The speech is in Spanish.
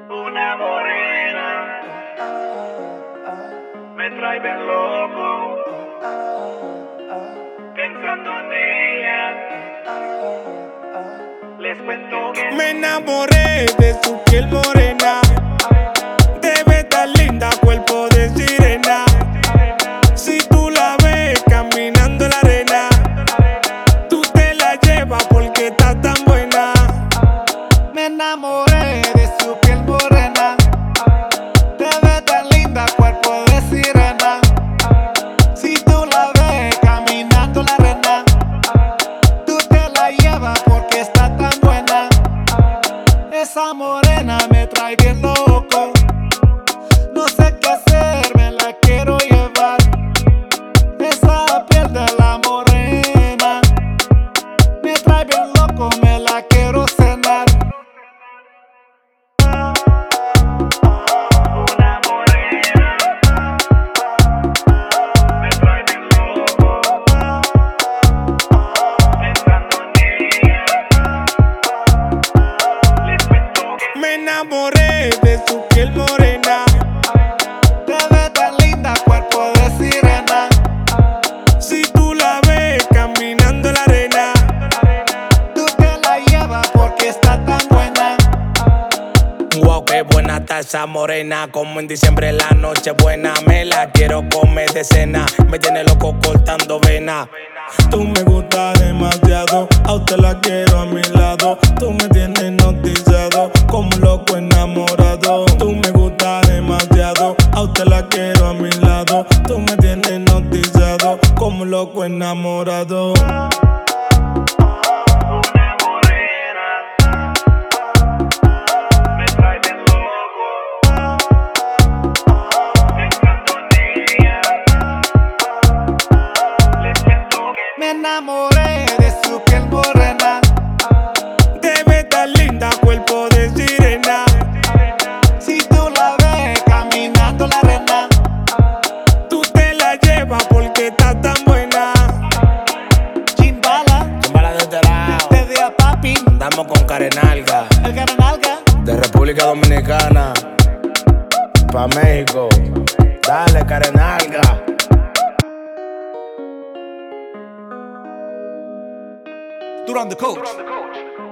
Una morena me trae bien loco, pensando en ella. Les cuento que me enamoré de su piel morena. Debe estar linda, cuerpo de sirena. Si tú la ves caminando en la arena, tú te la llevas porque está tan buena. Me enamoré de su piel morena. Te ve tan linda, cuerpo de sirena. Si tú la ves caminando la arena, tú te la llevas porque está tan buena. Esa morena me trae bien loco. No sé qué hacer, me la quiero llevar. Esa piel de la morena me trae bien loco, me la quiero cenar. una morena me trae bien loco, pensando en ella. Les cuento que Me enamoré de su piel morena. Te ve tan linda, cuerpo de sirena. Si tú la ves caminando en la arena, Tú te la llevas porque está tan buena. wow, qué buena está esa morena. Como en diciembre la noche buena. Me la quiero comer de cena. Me tiene loco cortando vena. Tú me gustas demasiado. A usted la quiero a mi lado. Tú me tienes hipnotizado. Como un loco enamorado. Tú me gustas demasiado. A usted la quiero a mi lado. Tú me tienes hipnotizado. Como un loco enamorado. una morena me trae bien loco, pensando en ella. Les cuento que Me enamoré de su piel morena. Debe estar linda, cuerpo de sirena. Si tú la ves caminando la arena, Tú te la llevas porque está tan buena. chimbala, Chimbala de este lado. te di a papi, Andamos con Carenalga. el caranalga. De República Dominicana. Pa' México. Dale, Carenalga. Duran the coach.